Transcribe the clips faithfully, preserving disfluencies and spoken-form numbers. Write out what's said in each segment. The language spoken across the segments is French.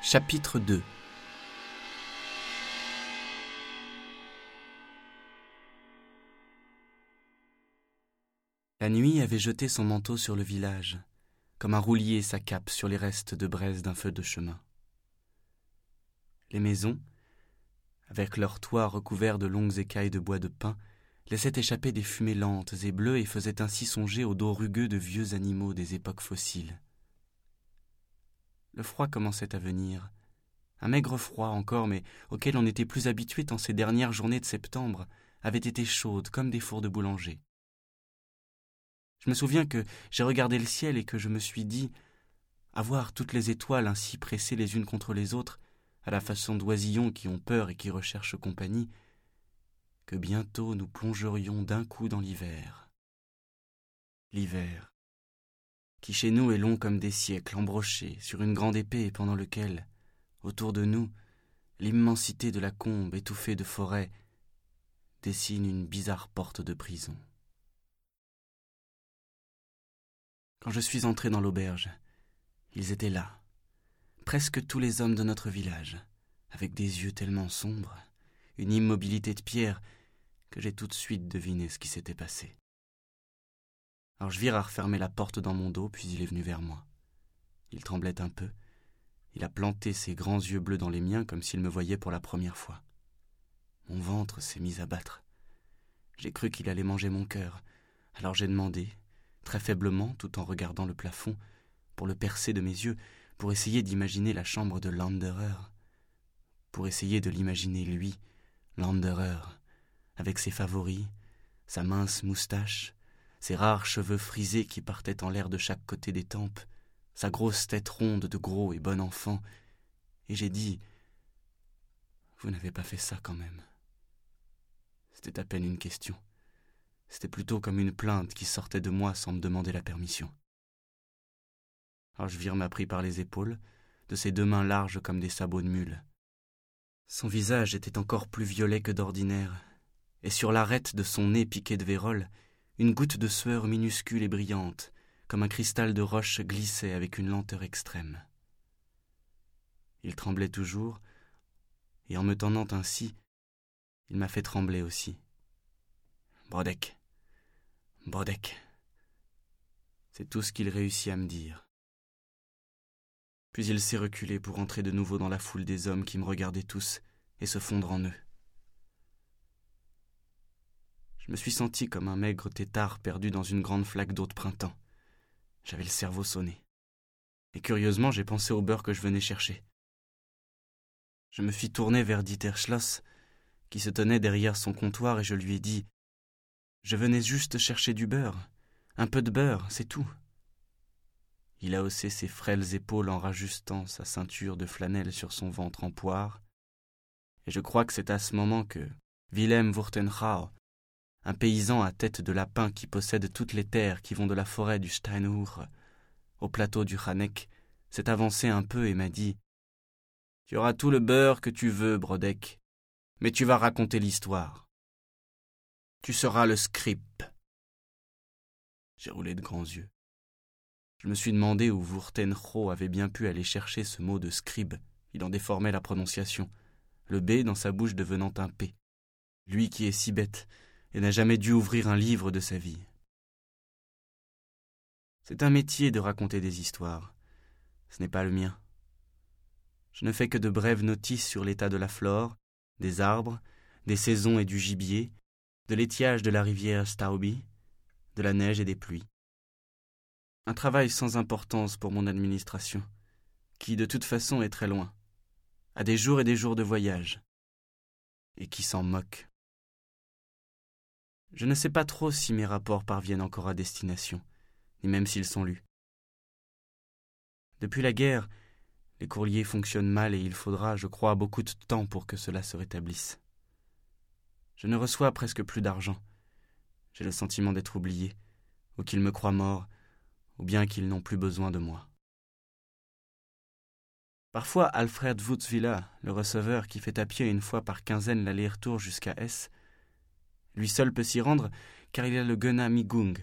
Chapitre deux. La nuit avait jeté son manteau sur le village, comme un roulier sa cape sur les restes de braise d'un feu de chemin. Les maisons, avec leurs toits recouverts de longues écailles de bois de pin, laissaient échapper des fumées lentes et bleues et faisaient ainsi songer au dos rugueux de vieux animaux des époques fossiles. Le froid commençait à venir, un maigre froid encore, mais auquel on était plus habitué tant ces dernières journées de septembre avaient été chaudes comme des fours de boulanger. Je me souviens que j'ai regardé le ciel et que je me suis dit, à voir toutes les étoiles ainsi pressées les unes contre les autres, à la façon d'oisillons qui ont peur et qui recherchent compagnie, que bientôt nous plongerions d'un coup dans l'hiver. L'hiver, qui chez nous est long comme des siècles, embrochés sur une grande épée pendant lequel, autour de nous, l'immensité de la combe étouffée de forêts dessine une bizarre porte de prison. Quand je suis entré dans l'auberge, ils étaient là, presque tous les hommes de notre village, avec des yeux tellement sombres, une immobilité de pierre, que j'ai tout de suite deviné ce qui s'était passé. Alors je vis à refermer la porte dans mon dos, puis il est venu vers moi. Il tremblait un peu. Il a planté ses grands yeux bleus dans les miens comme s'il me voyait pour la première fois. Mon ventre s'est mis à battre. J'ai cru qu'il allait manger mon cœur. Alors j'ai demandé, très faiblement, tout en regardant le plafond, pour le percer de mes yeux, pour essayer d'imaginer la chambre de Landerer, pour essayer de l'imaginer lui, Landerer, avec ses favoris, sa mince moustache, ses rares cheveux frisés qui partaient en l'air de chaque côté des tempes, sa grosse tête ronde de gros et bon enfant, et j'ai dit « Vous n'avez pas fait ça quand même ». C'était à peine une question. C'était plutôt comme une plainte qui sortait de moi sans me demander la permission. Alors je vire m'a pris par les épaules, de ses deux mains larges comme des sabots de mule. Son visage était encore plus violet que d'ordinaire, et sur l'arête de son nez piqué de vérole, une goutte de sueur minuscule et brillante, comme un cristal de roche glissait avec une lenteur extrême. Il tremblait toujours, et en me tendant ainsi, il m'a fait trembler aussi. Brodek, Brodek. C'est tout ce qu'il réussit à me dire. Puis il s'est reculé pour entrer de nouveau dans la foule des hommes qui me regardaient tous et se fondre en eux. Je me suis senti comme un maigre tétard perdu dans une grande flaque d'eau de printemps. J'avais le cerveau sonné. Et curieusement, j'ai pensé au beurre que je venais chercher. Je me suis tourné vers Dieter Schloss, qui se tenait derrière son comptoir, et je lui ai dit « Je venais juste chercher du beurre. Un peu de beurre, c'est tout. » Il a haussé ses frêles épaules en rajustant sa ceinture de flanelle sur son ventre en poire, et je crois que c'est à ce moment que Willem Wurtenhau, un paysan à tête de lapin qui possède toutes les terres qui vont de la forêt du Steinhuhr au plateau du Haneck, s'est avancé un peu et m'a dit « Tu auras tout le beurre que tu veux, Brodek, mais tu vas raconter l'histoire. Tu seras le scribe. » J'ai roulé de grands yeux. Je me suis demandé où Wurtenhau avait bien pu aller chercher ce mot de scribe. Il en déformait la prononciation, le B dans sa bouche devenant un P. Lui qui est si bête et n'a jamais dû ouvrir un livre de sa vie. C'est un métier de raconter des histoires. Ce n'est pas le mien. Je ne fais que de brèves notices sur l'état de la flore, des arbres, des saisons et du gibier, de l'étiage de la rivière Stauby, de la neige et des pluies. Un travail sans importance pour mon administration, qui de toute façon est très loin, à des jours et des jours de voyage, et qui s'en moque. Je ne sais pas trop si mes rapports parviennent encore à destination, ni même s'ils sont lus. Depuis la guerre, les courriers fonctionnent mal et il faudra, je crois, beaucoup de temps pour que cela se rétablisse. Je ne reçois presque plus d'argent. J'ai le sentiment d'être oublié, ou qu'ils me croient mort, ou bien qu'ils n'ont plus besoin de moi. Parfois, Alfred Wutzwiller, le receveur qui fait à pied une fois par quinzaine l'aller-retour jusqu'à Hesse, lui seul peut s'y rendre car il a le Genehmigung,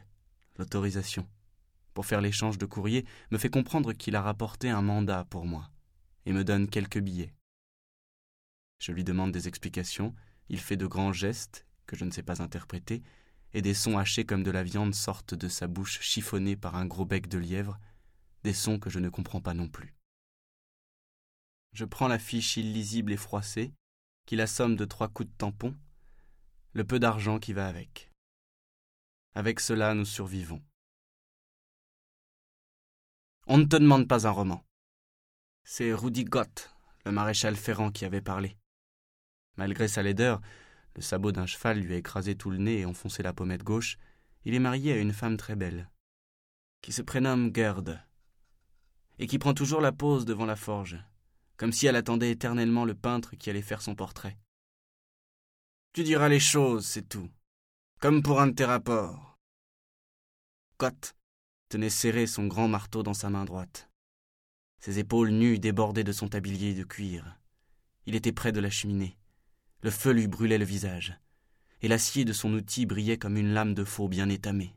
l'autorisation, pour faire l'échange de courrier, me fait comprendre qu'il a rapporté un mandat pour moi, et me donne quelques billets. Je lui demande des explications, il fait de grands gestes que je ne sais pas interpréter, et des sons hachés comme de la viande sortent de sa bouche chiffonnée par un gros bec de lièvre, des sons que je ne comprends pas non plus. Je prends la fiche illisible et froissée, qui l'assomme de trois coups de tampon, le peu d'argent qui va avec. Avec cela, nous survivons. On ne te demande pas un roman. C'est Rudy Gott, le maréchal Ferrand, qui avait parlé. Malgré sa laideur, le sabot d'un cheval lui a écrasé tout le nez et enfoncé la pommette gauche, il est marié à une femme très belle, qui se prénomme Gerd, et qui prend toujours la pose devant la forge, comme si elle attendait éternellement le peintre qui allait faire son portrait. Tu diras les choses, c'est tout, comme pour un de tes rapports. Gott tenait serré son grand marteau dans sa main droite. Ses épaules nues débordaient de son tablier de cuir. Il était près de la cheminée. Le feu lui brûlait le visage, et l'acier de son outil brillait comme une lame de faux bien étamée.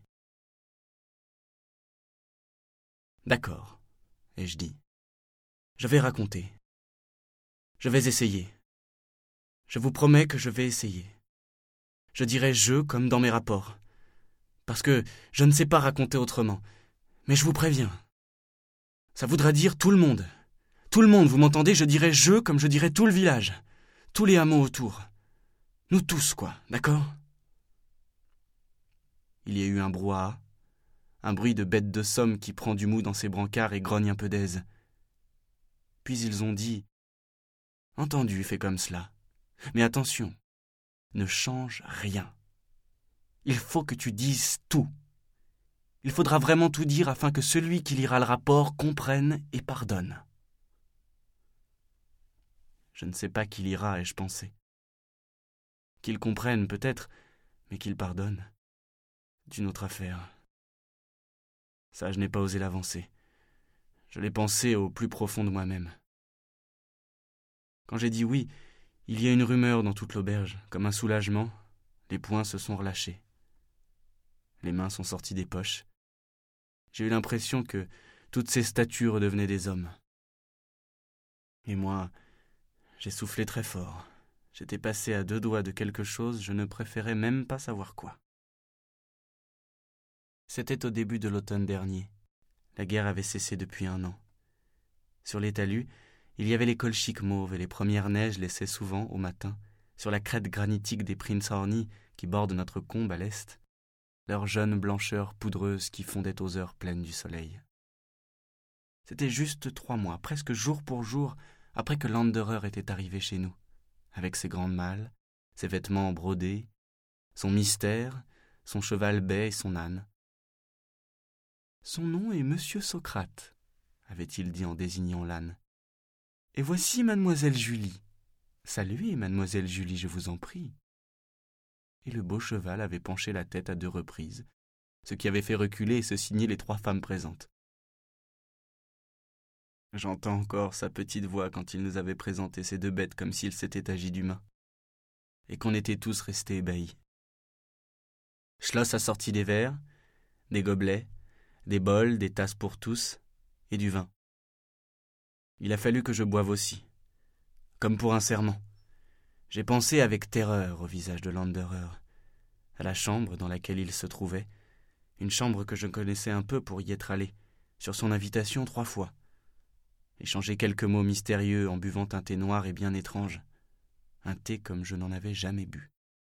« D'accord, » ai-je dit. « Je vais raconter. Je vais essayer. Je vous promets que je vais essayer. Je dirai « je » comme dans mes rapports, parce que je ne sais pas raconter autrement, mais je vous préviens. Ça voudra dire tout le monde. Tout le monde, vous m'entendez, je dirai « je » comme je dirais tout le village, tous les hameaux autour. Nous tous, quoi, d'accord ? Il y a eu un brouhaha, un bruit de bête de somme qui prend du mou dans ses brancards et grogne un peu d'aise. Puis ils ont dit « Entendu, fais comme cela. Mais attention, ne change rien. Il faut que tu dises tout. Il faudra vraiment tout dire afin que celui qui lira le rapport comprenne et pardonne. » Je ne sais pas qui lira, ai-je pensé. Qu'il comprenne peut-être, mais qu'il pardonne. C'est une autre affaire. Ça, je n'ai pas osé l'avancer. Je l'ai pensé au plus profond de moi-même. Quand j'ai dit oui, il y a une rumeur dans toute l'auberge, comme un soulagement, les poings se sont relâchés. Les mains sont sorties des poches. J'ai eu l'impression que toutes ces statues redevenaient des hommes. Et moi, j'ai soufflé très fort. J'étais passé à deux doigts de quelque chose, je ne préférais même pas savoir quoi. C'était au début de l'automne dernier. La guerre avait cessé depuis un an. Sur les talus, il y avait les colchiques mauves et les premières neiges laissaient souvent, au matin, sur la crête granitique des Prinzhorny qui bordent notre combe à l'est, leur jeune blancheur poudreuse qui fondait aux heures pleines du soleil. C'était juste trois mois, presque jour pour jour, après que Landerer était arrivé chez nous, avec ses grandes malles, ses vêtements brodés, son mystère, son cheval bai et son âne. « Son nom est Monsieur Socrate, » avait-il dit en désignant l'âne. « Et voici Mademoiselle Julie. Saluez, Mademoiselle Julie, je vous en prie. » Et le beau cheval avait penché la tête à deux reprises, ce qui avait fait reculer et se signer les trois femmes présentes. J'entends encore sa petite voix quand il nous avait présenté ces deux bêtes comme s'il s'était agi d'humains, et qu'on était tous restés ébahis. Schloss a sorti des verres, des gobelets, des bols, des tasses pour tous, et du vin. Il a fallu que je boive aussi, comme pour un serment. J'ai pensé avec terreur au visage de Landerer, à la chambre dans laquelle il se trouvait, une chambre que je connaissais un peu pour y être allé, sur son invitation trois fois, échanger quelques mots mystérieux en buvant un thé noir et bien étrange, un thé comme je n'en avais jamais bu.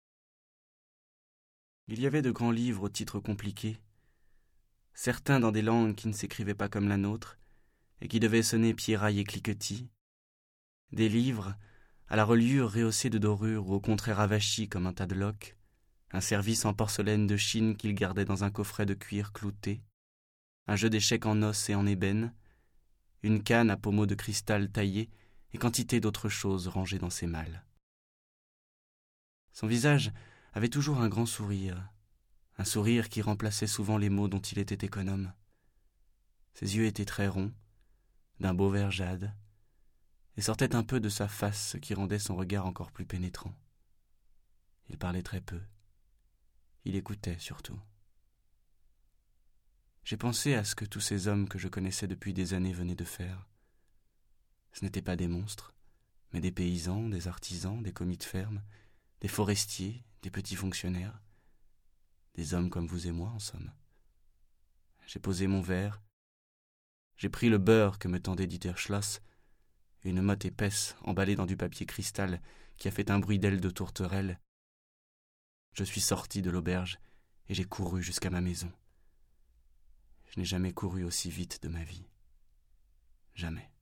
Il y avait de grands livres aux titres compliqués, certains dans des langues qui ne s'écrivaient pas comme la nôtre, et qui devaient sonner pierraille et cliquetis, des livres à la reliure rehaussée de dorure ou au contraire avachis comme un tas de loques, un service en porcelaine de Chine qu'il gardait dans un coffret de cuir clouté, un jeu d'échecs en os et en ébène, une canne à pommeau de cristal taillé et quantité d'autres choses rangées dans ses malles. Son visage avait toujours un grand sourire, un sourire qui remplaçait souvent les mots dont il était économe. Ses yeux étaient très ronds, d'un beau vert jade, et sortaient un peu de sa face, ce qui rendait son regard encore plus pénétrant. Il parlait très peu. Il écoutait surtout. J'ai pensé à ce que tous ces hommes que je connaissais depuis des années venaient de faire. Ce n'étaient pas des monstres, mais des paysans, des artisans, des commis de ferme, des forestiers, des petits fonctionnaires, des hommes comme vous et moi, en somme. J'ai posé mon verre, j'ai pris le beurre que me tendait Dieter Schloss, une motte épaisse emballée dans du papier cristal qui a fait un bruit d'aile de tourterelle. Je suis sorti de l'auberge et j'ai couru jusqu'à ma maison. Je n'ai jamais couru aussi vite de ma vie. Jamais.